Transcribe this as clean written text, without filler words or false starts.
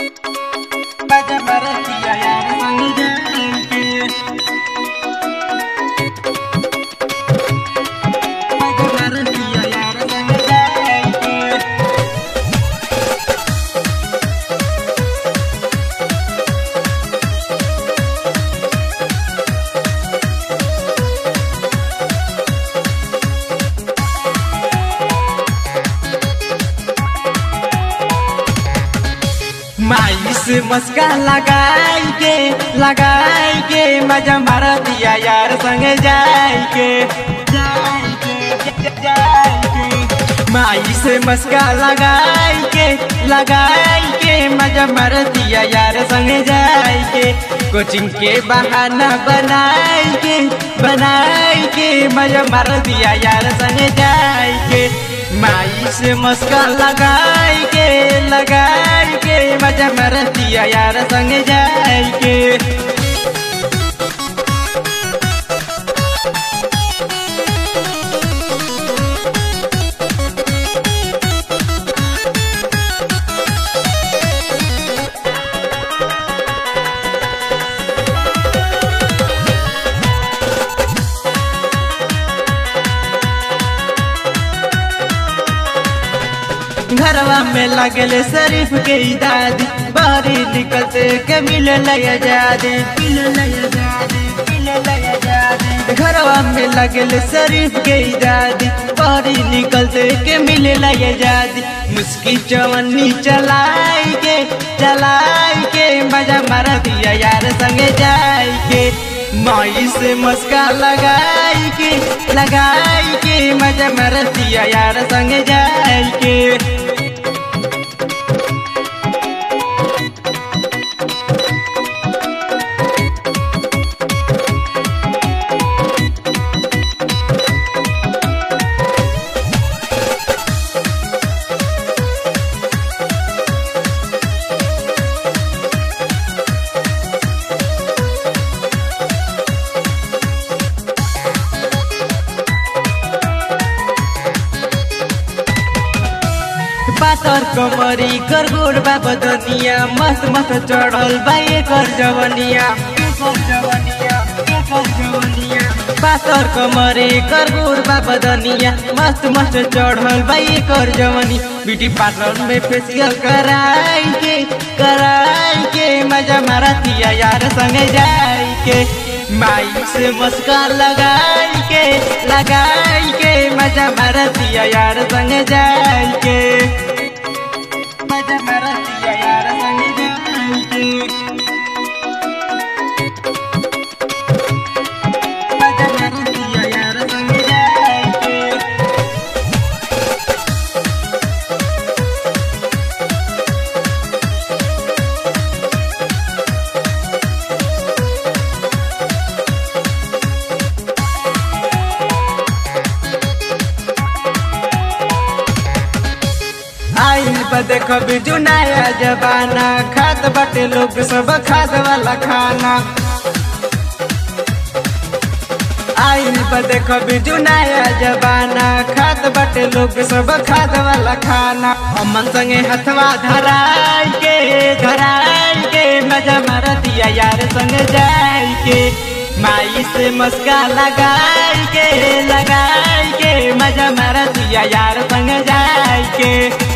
मजा मरतिया यार संग जाके मजा मरतिया यार संग जाके माई से मस्का लगाई के मजा मार दिया यार संग जाई के माई से मस्का लगाई के मजा मार दिया यार संग जाई के कोचिंग के बहाना बनाई के मजा मार दिया यार संग जाई के माई से मस्का लगाई के मजा मार दिया यार संग जाई के घरवा में लगले शरीफ के दादी बाहरी निकलते के मिले आजादी घरवा में लगले शरीफ के दादी बाहरी निकलते के मिले आजादी मुस्की चवन्नी चलाई के मजा मार दिया यार संग जाई के माई से मस्का लगाई के मजा मार दिया यार संग जाई के पातर कमरी कर गोर बाबा दुनिया मस्त मस्त चढ़ल बाई कर जवनिया पातर कमरी कर गोर बाबा दुनिया मस्त मस्त चढ़ल बाई कर जवनी ब्यूटी पार्लर में फेशियल कराई के मजा मारा दिया यार संग जाई के माई से मस्का लगाई के मजा मारा दिया यार संग जाई के मजा मारा दिया यार संग जाई के मजा मारा दिया यार संग जाई के आई देख बिजू नया जबाना खात बटे लोग सब खाद वाला खाना आई देख बिजू नया जबाना खात बटे लोग सब खाद वाला खाना अमन संगे हथवा धराई के मजा मार दिया यार संग जाई के माई से मस्का लगाई के मजा मार दिया यार संग जाई के